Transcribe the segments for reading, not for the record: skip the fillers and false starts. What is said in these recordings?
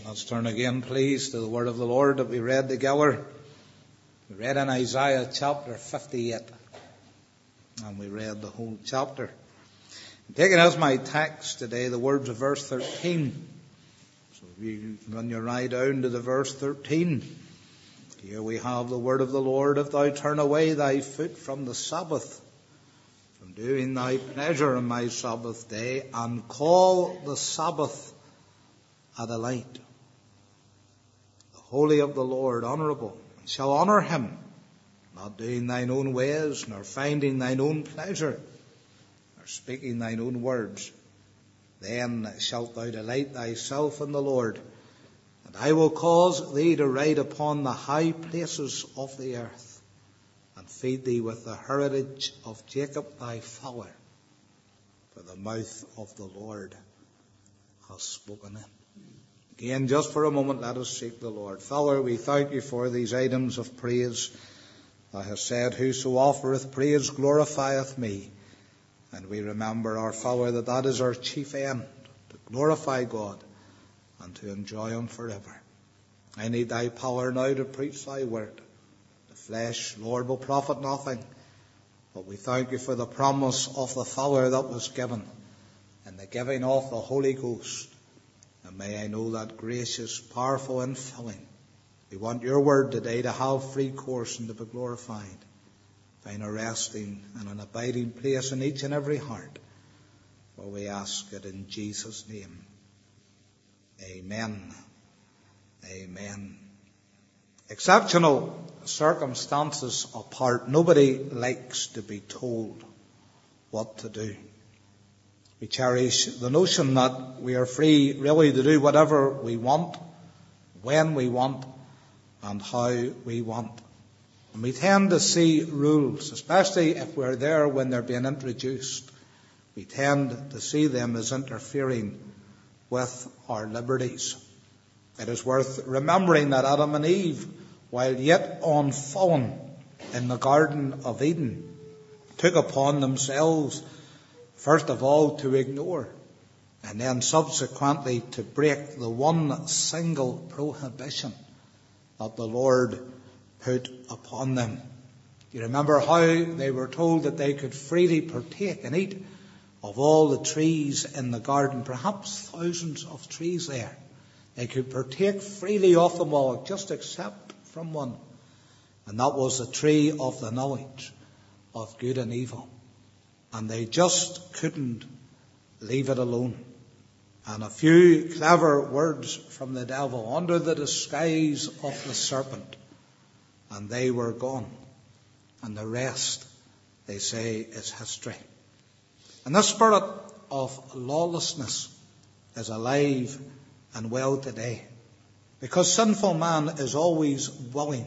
Let's turn again, please, to the word of the Lord that we read together. We read in Isaiah chapter 58, and we read the whole chapter. I'm taking as my text today the words of verse 13. So if you run your eye down to the verse 13, here we have the word of the Lord. If thou turn away thy foot from the Sabbath, from doing thy pleasure on my Sabbath day, and call the Sabbath a delight, the holy of the Lord honourable, and shall honour him, not doing thine own ways, nor finding thine own pleasure, nor speaking thine own words, then shalt thou delight thyself in the Lord, and I will cause thee to ride upon the high places of the earth, and feed thee with the heritage of Jacob thy father, for the mouth of the Lord has spoken it. Again, just for a moment, let us seek the Lord. Father, we thank you for these items of praise. Thou hast said, whoso offereth praise glorifieth me. And we remember, our Father, that is our chief end, to glorify God and to enjoy him forever. I need thy power now to preach thy word. The flesh, Lord, will profit nothing. But we thank you for the promise of the Father that was given, and the giving of the Holy Ghost. And may I know that gracious, powerful infilling. We want your word today to have free course and to be glorified. Find a resting and an abiding place in each and every heart. For we ask it in Jesus' name. Amen. Amen. Exceptional circumstances apart, nobody likes to be told what to do. We cherish the notion that we are free really to do whatever we want, when we want, and how we want. And we tend to see rules, especially if we're there when they're being introduced. We tend to see them as interfering with our liberties. It is worth remembering that Adam and Eve, while yet unfallen in the Garden of Eden, took upon themselves, first of all, to ignore, and then subsequently to break the one single prohibition that the Lord put upon them. You remember how they were told that they could freely partake and eat of all the trees in the garden, perhaps thousands of trees there. They could partake freely of them all, just except from one. And that was the tree of the knowledge of good and evil. And they just couldn't leave it alone. And a few clever words from the devil under the disguise of the serpent, and they were gone. And the rest, they say, is history. And the spirit of lawlessness is alive and well today, because sinful man is always willing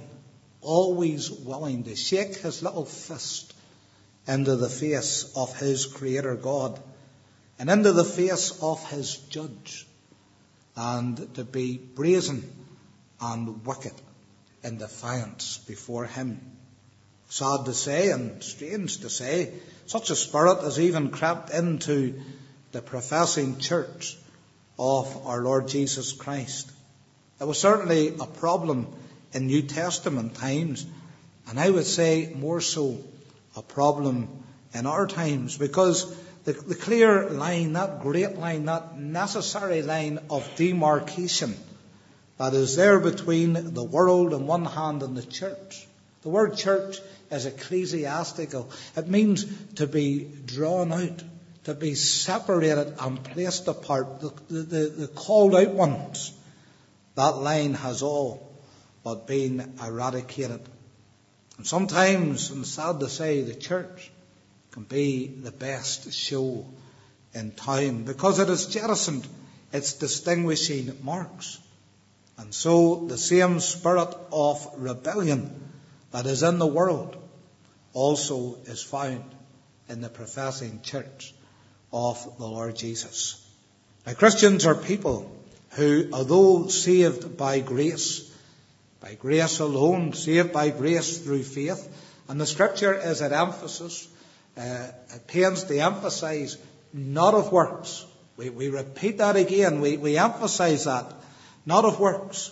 to shake his little fist into the face of his Creator God, and into the face of his Judge, and to be brazen and wicked in defiance before him. Sad to say, and strange to say, such a spirit has even crept into the professing church of our Lord Jesus Christ. It was certainly a problem in New Testament times, and I would say more so a problem in our times, because the clear line, that great line, that necessary line of demarcation that is there between the world on one hand and the church. The word church is ecclesiastical. It means to be drawn out, to be separated and placed apart, the called out ones. That line has all but been eradicated. And sometimes, and sad to say, the church can be the best show in town, because it has jettisoned its distinguishing marks. And so the same spirit of rebellion that is in the world also is found in the professing church of the Lord Jesus. Now, Christians are people who, although saved by grace alone, saved by grace through faith, and the Scripture is at emphasis, it pains to emphasize, not of works. We repeat that again. We emphasize that. not of works.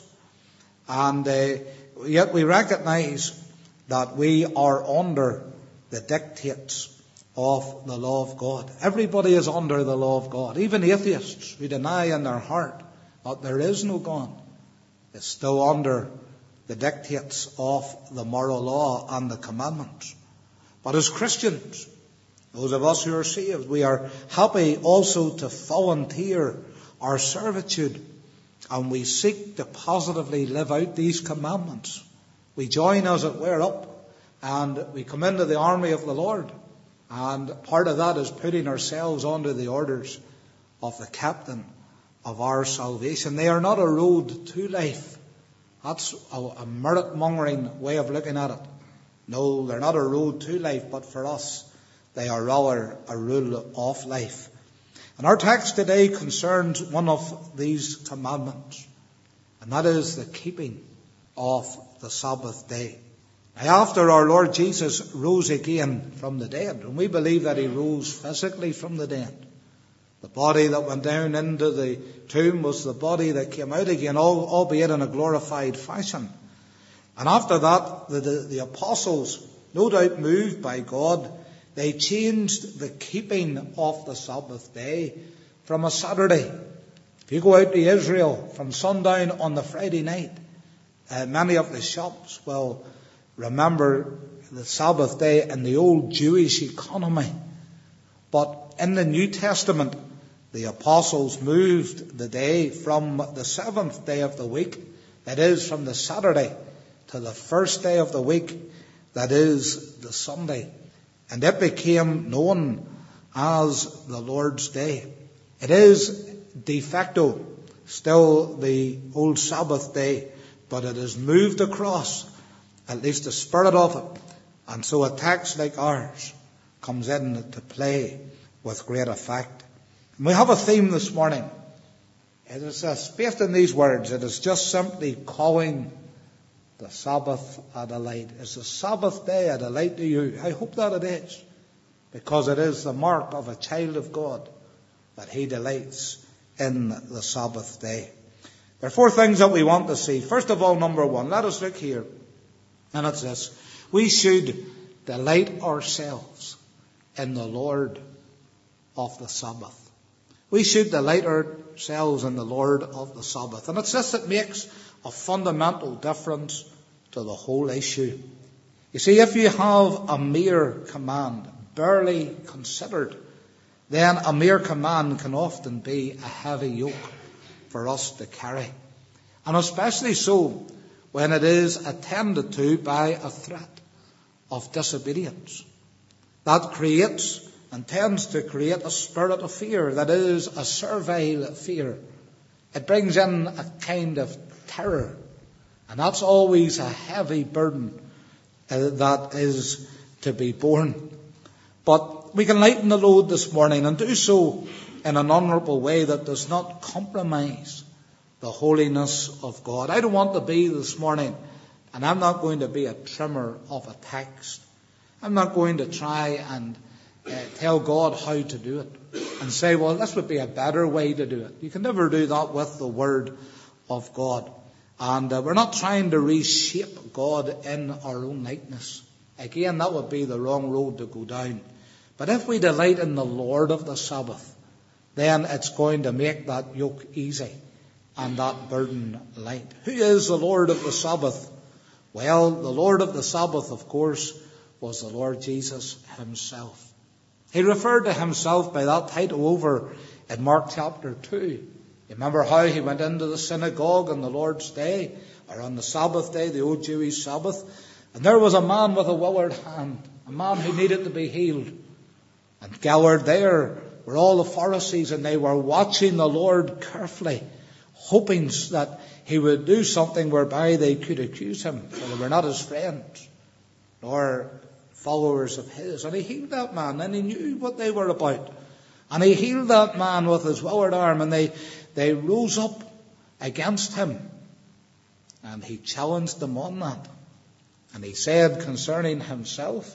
And yet we recognize that we are under the dictates of the law of God. Everybody is under the law of God. Even atheists who deny in their heart that there is no God is still under the dictates of the moral law and the commandments. But as Christians, those of us who are saved, we are happy also to volunteer our servitude, and we seek to positively live out these commandments. We join, as it were, up, and we come into the army of the Lord. And part of that is putting ourselves under the orders of the captain of our salvation. They are not a road to life. That's a merit-mongering way of looking at it. No, they're not a road to life, but for us, they are rather a rule of life. And our text today concerns one of these commandments, and that is the keeping of the Sabbath day. Now, after our Lord Jesus rose again from the dead, and we believe that he rose physically from the dead, the body that went down into the tomb was the body that came out again, albeit in a glorified fashion. And after that, the apostles, no doubt moved by God, they changed the keeping of the Sabbath day from a Saturday. If you go out to Israel from sundown on the Friday night, many of the shops will remember the Sabbath day in the old Jewish economy. But in the New Testament, the apostles moved the day from the seventh day of the week, that is from the Saturday, to the first day of the week, that is the Sunday. And it became known as the Lord's Day. It is de facto still the old Sabbath day, but it is moved across, at least the spirit of it. And so a text like ours comes into play with great effect. And we have a theme this morning. It is based in these words. It is just simply calling the Sabbath a delight. Is the Sabbath day a delight to you? I hope that it is, because it is the mark of a child of God that he delights in the Sabbath day. There are four things that we want to see. First of all, number one, let us look here, and it's this. We should delight ourselves in the Lord of the Sabbath. We should delight ourselves in the Lord of the Sabbath. And it's this that makes a fundamental difference to the whole issue. You see, if you have a mere command, barely considered, then a mere command can often be a heavy yoke for us to carry. And especially so when it is attended to by a threat of disobedience. That creates and tends to create a spirit of fear, that is a servile fear. It brings in a kind of terror, and that's always a heavy burden that is to be borne. But we can lighten the load this morning and do so in an honourable way that does not compromise the holiness of God. I don't want to be this morning, and I'm not going to be a trimmer of a text. I'm not going to try and tell God how to do it and say, well, this would be a better way to do it. You can never do that with the Word of God. And we're not trying to reshape God in our own likeness. Again, that would be the wrong road to go down. But if we delight in the Lord of the Sabbath, then it's going to make that yoke easy and that burden light. Who is the Lord of the Sabbath? Well, the Lord of the Sabbath, of course, was the Lord Jesus himself. He referred to himself by that title over in Mark chapter 2. You remember how he went into the synagogue on the Lord's Day, or on the Sabbath day, the old Jewish Sabbath, and there was a man with a withered hand, a man who needed to be healed. And gathered there were all the Pharisees, and they were watching the Lord carefully, hoping that he would do something whereby they could accuse him, for they were not his friends, nor followers of his. And he healed that man, and he knew what they were about. And he healed that man with his withered arm, and they rose up against him. And he challenged them on that. And he said concerning himself,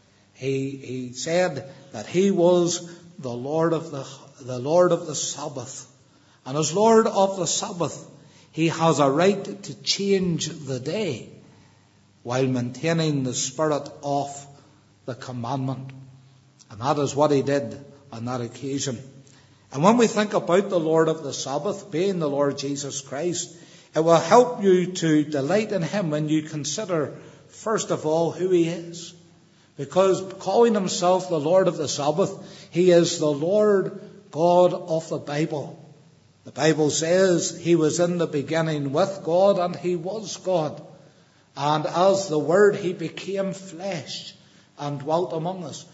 he said that he was the Lord of the Sabbath. And as Lord of the Sabbath, He has a right to change the day while maintaining the spirit of the commandment. And that is what he did on that occasion. And when we think about the Lord of the Sabbath being the Lord Jesus Christ, it will help you to delight in him when you consider, first of all, who he is. Because calling himself the Lord of the Sabbath, he is the Lord God of the Bible. The Bible says he was in the beginning with God, and he was God. And as the Word, he became flesh and dwelt among us.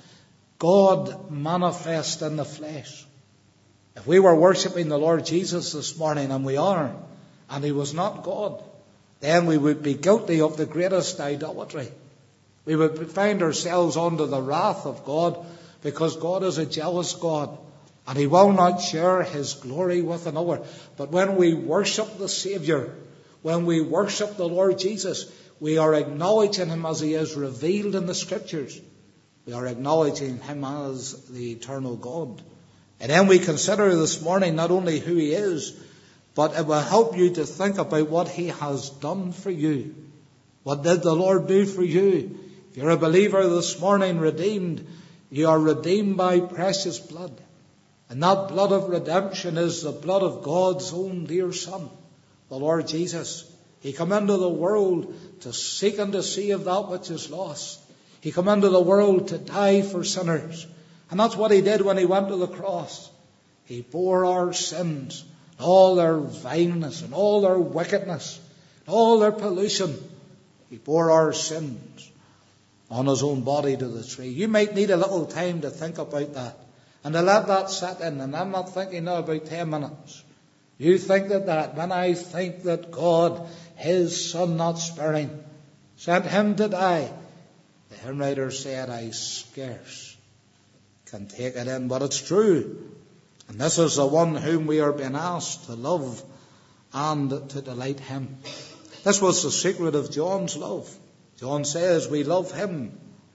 God manifest in the flesh. If we were worshipping the Lord Jesus this morning, and we are, and he was not God, then we would be guilty of the greatest idolatry. We would find ourselves under the wrath of God, because God is a jealous God, and he will not share his glory with another. But when we worship the Saviour, when we worship the Lord Jesus, we are acknowledging him as he is revealed in the Scriptures. We are acknowledging him as the eternal God. And then we consider this morning not only who he is, but it will help you to think about what he has done for you. What did the Lord do for you? If you're a believer this morning, redeemed, you are redeemed by precious blood. And that blood of redemption is the blood of God's own dear Son, the Lord Jesus. He came into the world to seek and to save that which is lost. He came into the world to die for sinners. And that's what he did when he went to the cross. He bore our sins, all their vileness and all their wickedness, and all their pollution. He bore our sins on his own body to the tree. You might need a little time to think about that and to let that set in. And I'm not thinking now about 10 minutes. You think that when I think that God, his Son not sparing, sent him to die, the hymn writer said, I scarce can take it in. But it's true. And this is the one whom we are being asked to love and to delight him. This was the secret of John's love. John says we love him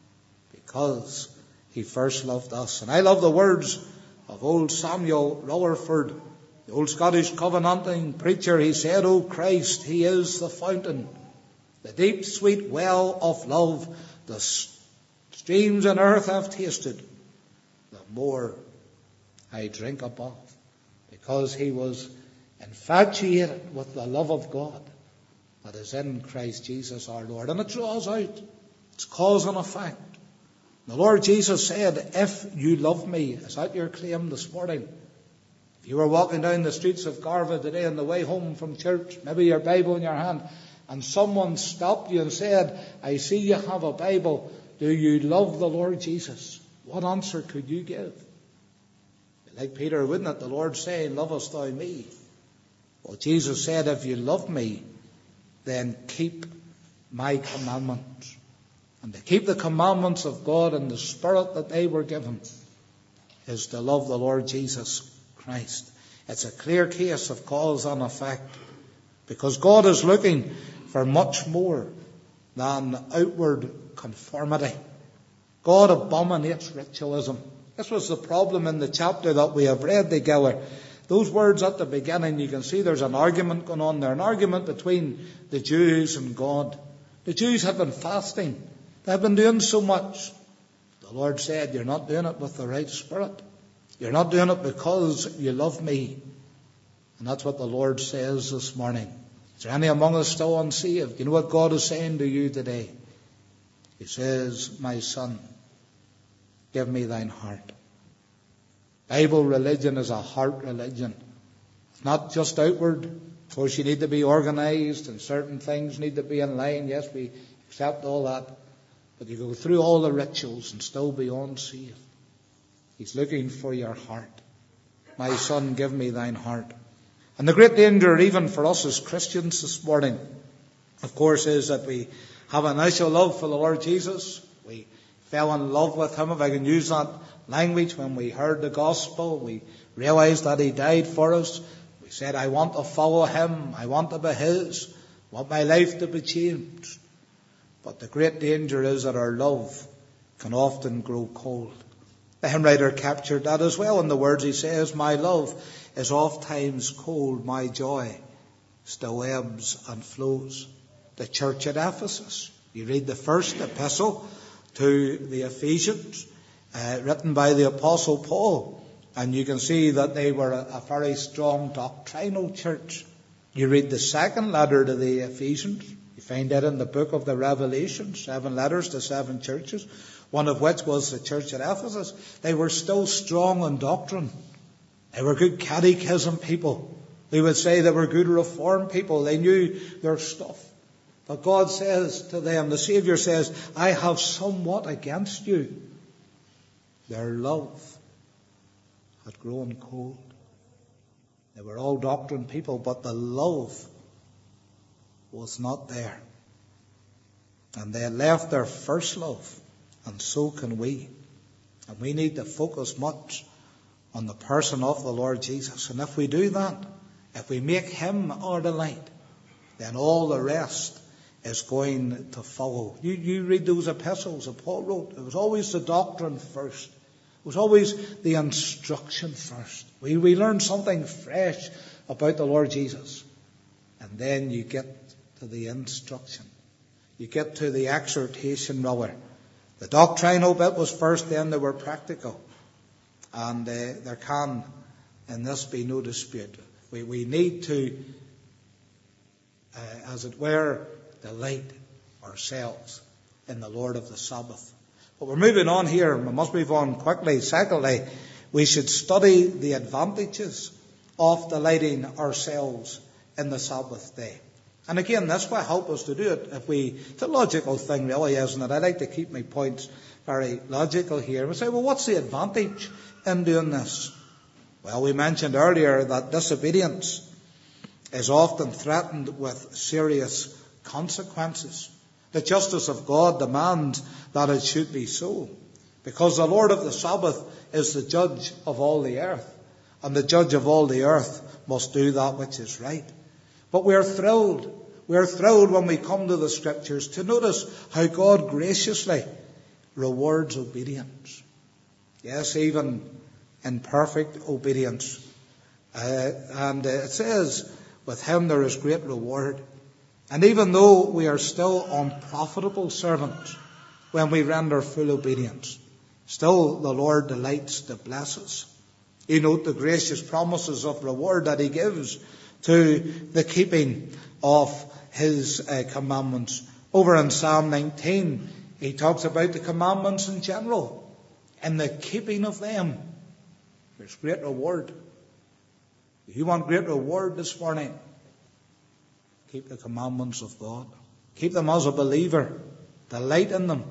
because he first loved us. And I love the words of old Samuel Rutherford, the old Scottish covenanting preacher. He said, O Christ, he is the fountain, the deep sweet well of love, the streams on earth have tasted, the more I drink above. Because he was infatuated with the love of God that is in Christ Jesus our Lord. And it draws out. It's cause and effect. The Lord Jesus said, if you love me, is that your claim this morning? If you were walking down the streets of Garva today on the way home from church, maybe your Bible in your hand, and someone stopped you and said, I see you have a Bible. Do you love the Lord Jesus? What answer could you give? Like Peter, wouldn't it? The Lord saying, lovest thou me? Well, Jesus said, if you love me, then keep my commandments. And to keep the commandments of God and the Spirit that they were given is to love the Lord Jesus Christ. It's a clear case of cause and effect, because God is looking for much more than outward conformity. God abominates ritualism. This was the problem in the chapter that we have read together. Those words at the beginning, you can see there's an argument going on there, an argument between the Jews and God. The Jews have been fasting. They've been doing so much. The Lord said, you're not doing it with the right spirit. You're not doing it because you love me. And that's what the Lord says this morning. Is there any among us still unsaved? You know what God is saying to you today? He says, my son, give me thine heart. Bible religion is a heart religion. It's not just outward. Of course, you need to be organized and certain things need to be in line. Yes, we accept all that. But you go through all the rituals and still be unsaved. He's looking for your heart. My son, give me thine heart. And the great danger, even for us as Christians this morning, of course, is that we have an initial love for the Lord Jesus. We fell in love with him, if I can use that language, when we heard the gospel. We realized that he died for us. We said, I want to follow him. I want to be his. I want my life to be changed. But the great danger is that our love can often grow cold. The hymn writer captured that as well in the words. He says, my love is oft times cold, my joy still ebbs and flows. The church at Ephesus. You read the first epistle to the Ephesians, written by the Apostle Paul, and you can see that they were a very strong doctrinal church. You read the second letter to the Ephesians. You find that in the book of the Revelation, 7 letters to 7 churches, one of which was the church at Ephesus. They were still strong in doctrine. They were good catechism people. We would say they were good reformed people. They knew their stuff. But God says to them, the Saviour says, I have somewhat against you. Their love had grown cold. They were all doctrine people, but the love was not there. And they had left their first love, and so can we. And we need to focus much on the person of the Lord Jesus. And if we do that, if we make him our delight, then all the rest is going to follow. You read those epistles that Paul wrote. It was always the doctrine first. It was always the instruction first. We learn something fresh about the Lord Jesus. And then you get to the instruction. You get to the exhortation rather. The doctrinal bit was first, then they were practical. And there can, in this, be no dispute. We need to, as it were, delight ourselves in the Lord of the Sabbath. But we're moving on here. We must move on quickly. Secondly, we should study the advantages of delighting ourselves in the Sabbath day. And again, this will help us to do it. It's a logical thing really, isn't it? I like to keep my points very logical here. We say, well, what's the advantage in doing this? Well, we mentioned earlier that disobedience is often threatened with serious consequences. The justice of God demands that it should be so, because the Lord of the Sabbath is the judge of all the earth, and the judge of all the earth must do that which is right. But we are thrilled when we come to the Scriptures to notice how God graciously rewards obedience. Yes, even in perfect obedience. And it says, with him there is great reward. And even though we are still unprofitable servants when we render full obedience, still the Lord delights to bless us. You note the gracious promises of reward that he gives to the keeping of his commandments. Over in Psalm 19, he talks about the commandments in general and the keeping of them. There's great reward. If you want great reward this morning, keep the commandments of God. Keep them as a believer. Delight in them.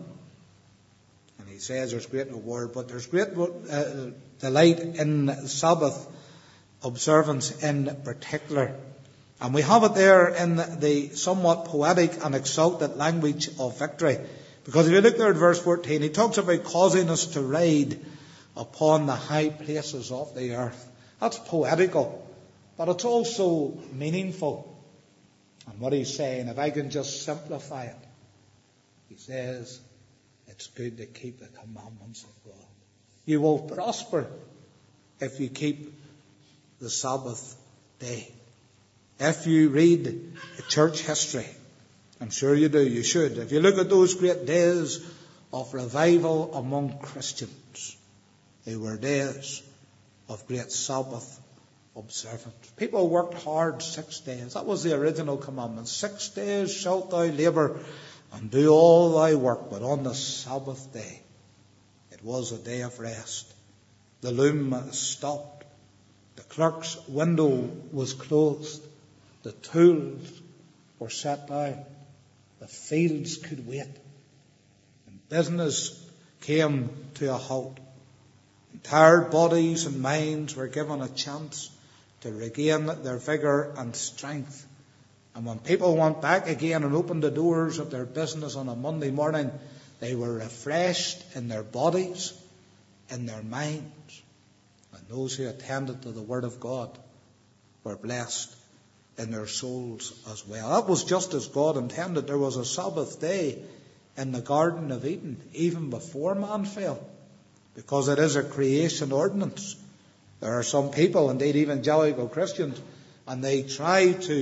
And he says there's great reward, but there's great delight in Sabbath observance in particular. And we have it there in the somewhat poetic and exalted language of victory. Because if you look there at verse 14, he talks about causing us to ride upon the high places of the earth. That's poetical, but it's also meaningful. And what he's saying, if I can just simplify it, he says, it's good to keep the commandments of God. You will prosper if you keep the Sabbath day. If you read church history, I'm sure you do, you should. If you look at those great days of revival among Christians, they were days of great Sabbath observance. People worked hard 6 days. That was the original commandment. 6 days shalt thou labour and do all thy work, but on the Sabbath day it was a day of rest. The loom stopped. The clerk's window was closed. The tools were set down. The fields could wait. And business came to a halt. And tired bodies and minds were given a chance to regain their vigour and strength. And when people went back again and opened the doors of their business on a Monday morning, they were refreshed in their bodies, in their minds. And those who attended to the Word of God were blessed in their souls as well. That was just as God intended. There was a Sabbath day in the Garden of Eden, even before man fell, because it is a creation ordinance. There are some people, indeed evangelical Christians, and they try to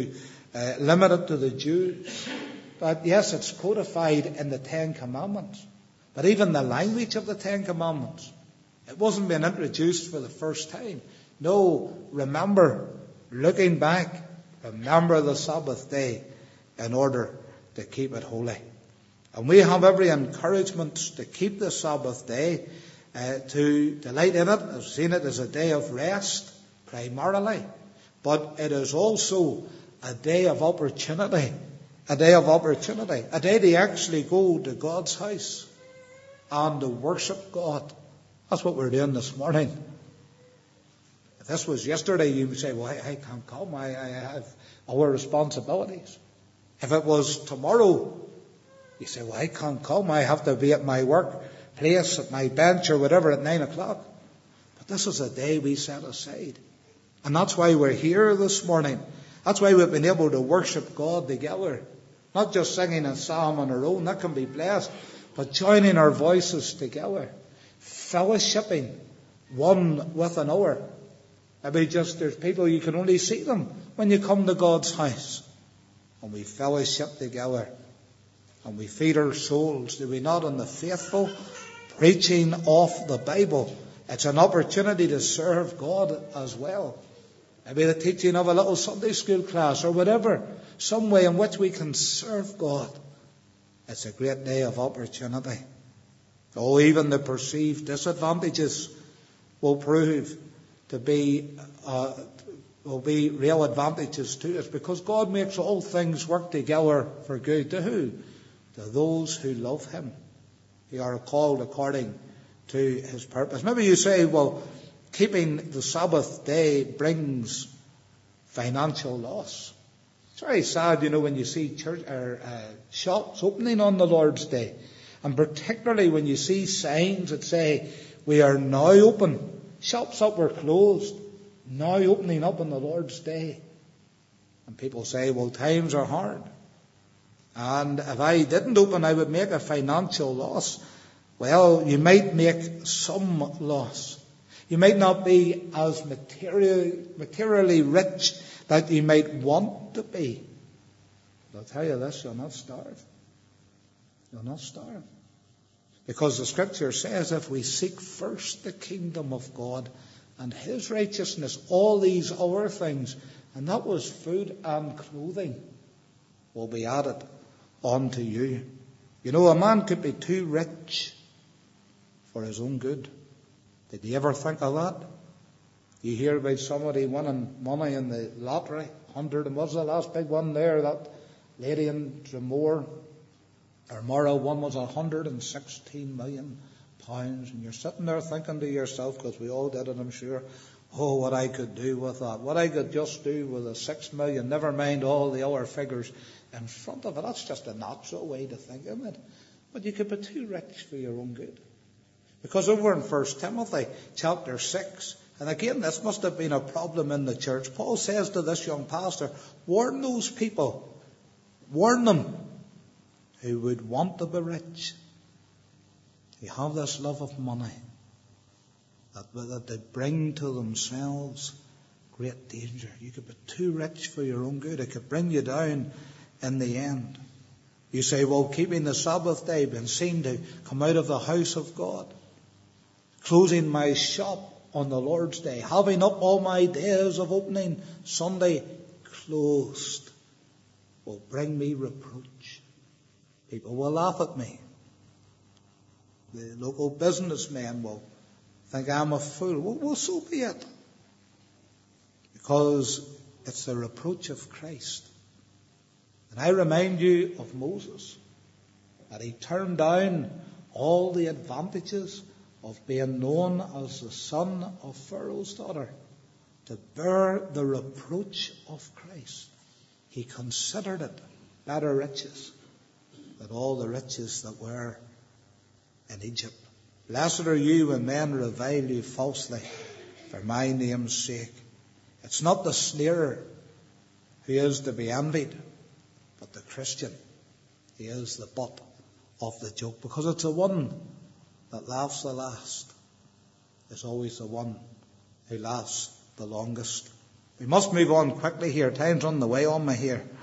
limited to the Jews. But yes, it's codified in the Ten Commandments. But even the language of the Ten Commandments, it wasn't being introduced for the first time. No, remember, looking back, remember the Sabbath day in order to keep it holy. And we have every encouragement to keep the Sabbath day, to delight in it, I've seen it as a day of rest, primarily. But it is also a day of opportunity. A day of opportunity. A day to actually go to God's house and to worship God. That's what we're doing this morning. If this was yesterday, you would say, well, I can't come. I have other responsibilities. If it was tomorrow, you say, well, I can't come. I have to be at my workplace, at my bench or whatever at 9 o'clock. But this is a day we set aside. And that's why we're here this morning. That's why we've been able to worship God together. Not just singing a psalm on our own, that can be blessed, but joining our voices together. Fellowshipping one with another. Maybe just there's people you can only see them when you come to God's house. And we fellowship together. And we feed our souls, do we not, on the faithful preaching of the Bible. It's an opportunity to serve God as well. Maybe the teaching of a little Sunday school class or whatever. Some way in which we can serve God. It's a great day of opportunity. Oh, even the perceived disadvantages will prove to be real advantages to us, because God makes all things work together for good. To who? To those who love Him. They are called according to His purpose. Maybe you say, well, keeping the Sabbath day brings financial loss. It's very sad, when you see church or shops opening on the Lord's Day. And particularly when you see signs that say, we are now open. Shops that were closed, now opening up on the Lord's Day. And people say, well, times are hard. And if I didn't open, I would make a financial loss. Well, you might make some loss. You might not be as materially rich that you might want to be. But I'll tell you this, you'll not starve. You'll not starve. Because the Scripture says if we seek first the kingdom of God and His righteousness, all these other things, and that was food and clothing, will be added unto you. A man could be too rich for his own good. Did you ever think of that? You hear about somebody winning money in the lottery, 100, was the last big one there, that lady in Dromore, or Morrow, one was 116 million pounds, and you're sitting there thinking to yourself, because we all did it, I'm sure, oh, what I could do with that, what I could just do with the 6 million, never mind all the other figures in front of it. That's just a natural way to think, isn't it? But you could be too rich for your own good. Because over in 1 Timothy chapter 6, and again, this must have been a problem in the church. Paul says to this young pastor, warn those people, warn them who would want to be rich. They have this love of money that they bring to themselves great danger. You could be too rich for your own good. It could bring you down in the end. You say, well, keeping the Sabbath day, being seen to come out of the house of God, closing my shop on the Lord's Day, having up all my days of opening Sunday closed, will bring me reproach. People will laugh at me. The local businessmen will think I'm a fool. Well, so be it. Because it's the reproach of Christ. And I remind you of Moses, that he turned down all the advantages of being known as the son of Pharaoh's daughter to bear the reproach of Christ. He considered it better riches than all the riches that were in Egypt. Blessed are you when men revile you falsely for my name's sake. It's not the sneerer who is to be envied, but the Christian. He is the butt of the joke, because it's the one that laughs the last is always the one who laughs the longest. We must move on quickly here. Time's on the way on me here.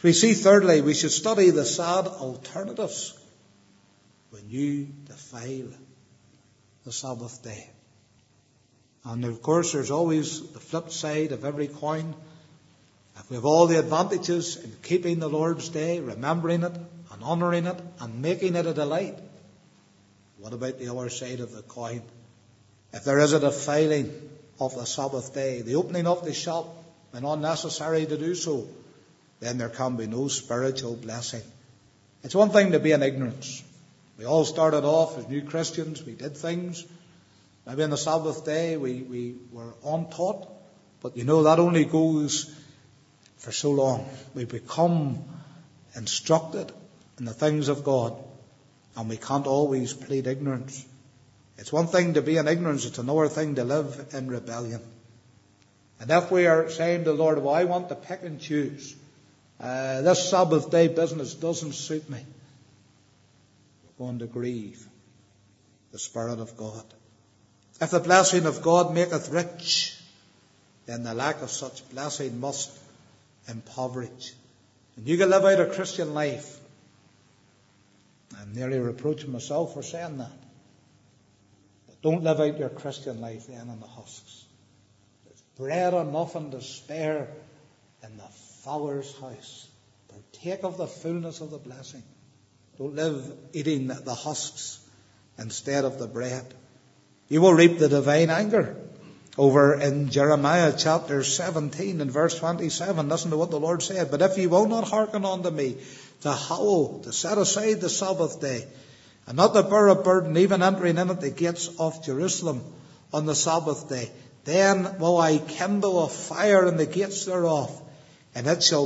We see thirdly, we should study the sad alternatives when you defile the Sabbath day. And of course there's always the flip side of every coin. If we have all the advantages in keeping the Lord's day, remembering it and honouring it and making it a delight, what about the other side of the coin? If there is a defiling of the Sabbath day, the opening of the shop, when unnecessary to do so, then there can be no spiritual blessing. It's one thing to be in ignorance. We all started off as new Christians. We did things. Maybe on the Sabbath day we were untaught. But you know, that only goes for so long. We become instructed in the things of God, and we can't always plead ignorance. It's one thing to be in ignorance. It's another thing to live in rebellion. And if we are saying to the Lord, well, I want to pick and choose, this Sabbath day business doesn't suit me, we're going to grieve the Spirit of God. If the blessing of God maketh rich, then the lack of such blessing must impoverish. And you can live out a Christian life. I'm nearly reproaching myself for saying that. But don't live out your Christian life then in the husks. There's bread enough and to spare in the fowler's house. Partake of the fullness of the blessing. Don't live eating the husks instead of the bread. You will reap the divine anger. Over in Jeremiah chapter 17 and verse 27, listen to what the Lord said. But if ye will not hearken unto me, to hallow, to set aside the Sabbath day, and not to bear a burden, even entering in at the gates of Jerusalem on the Sabbath day, then will I kindle a fire in the gates thereof, and it shall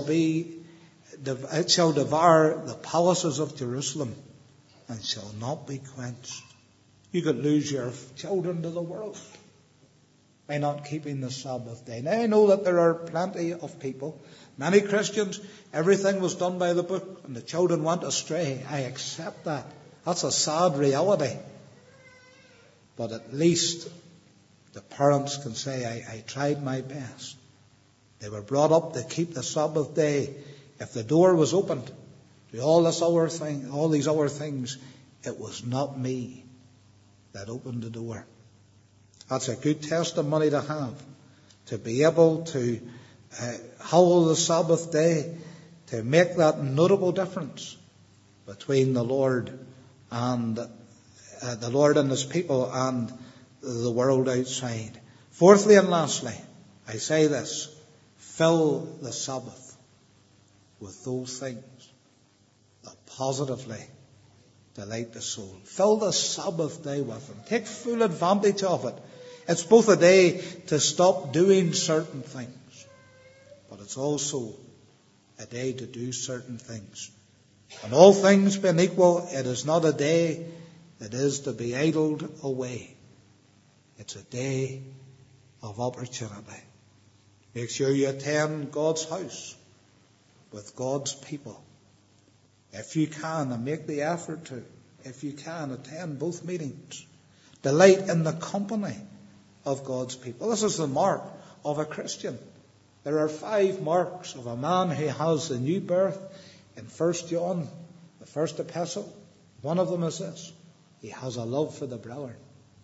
devour the palaces of Jerusalem, and shall not be quenched. You could lose your children to the world by not keeping the Sabbath day. Now I know that there are plenty of people, many Christians, everything was done by the book and the children went astray. I accept that. That's a sad reality. But at least the parents can say, I tried my best. They were brought up to keep the Sabbath day. If the door was opened to all these other things, it was not me that opened the door. That's a good testimony to have, to be able to hallow the Sabbath day, to make that notable difference between the Lord and His people and the world outside. Fourthly and lastly, I say this: fill the Sabbath with those things that positively delight the soul. Fill the Sabbath day with them. Take full advantage of it. It's both a day to stop doing certain things, but it's also a day to do certain things. And all things being equal, it is not a day that is to be idled away. It's a day of opportunity. Make sure you attend God's house with God's people. If you can, and make the effort to, if you can, attend both meetings. Delight in the company of God's people. This is the mark of a Christian. There are 5 marks of a man who has the new birth in 1 John, the first epistle. One of them is this: he has a love for the brethren.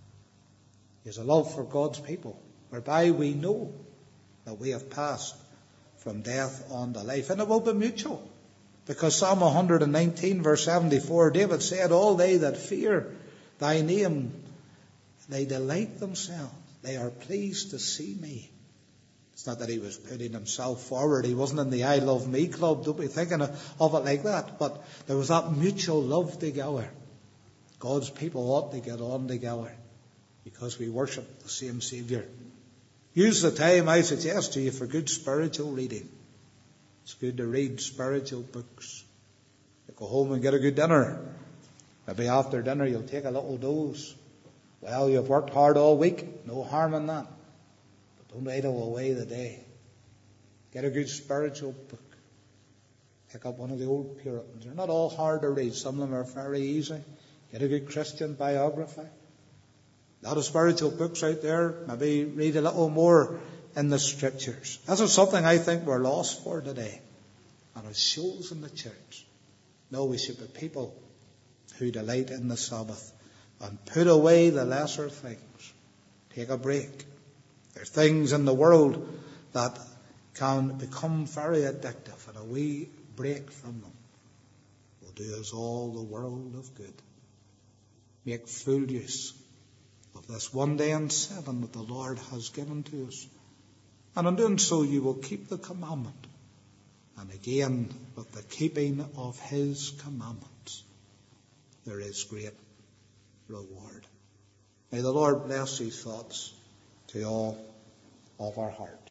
He has a love for God's people, whereby we know that we have passed from death unto life. And it will be mutual. Because Psalm 119 verse 74, David said, all they that fear thy name, they delight themselves. They are pleased to see me. It's not that he was putting himself forward. He wasn't in the I love me club. Don't be thinking of it like that. But there was that mutual love together. God's people ought to get on together because we worship the same Saviour. Use the time, I suggest to you, for good spiritual reading. It's good to read spiritual books. You go home and get a good dinner. Maybe after dinner you'll take a little dose. Well, you've worked hard all week. No harm in that. But don't idle away the day. Get a good spiritual book. Pick up one of the old Puritans. They're not all hard to read. Some of them are very easy. Get a good Christian biography. A lot of spiritual books out there. Maybe read a little more in the Scriptures. This is something I think we're lost for today. and it shows in the church. No, we should be people who delight in the Sabbath and put away the lesser things. Take a break. There are things in the world that can become very addictive, and a wee break from them will do us all the world of good. Make full use of this one day in 7 that the Lord has given to us. And in doing so, you will keep the commandment. And again, with the keeping of his commandments, there is great reward. May the Lord bless these thoughts to all of our heart.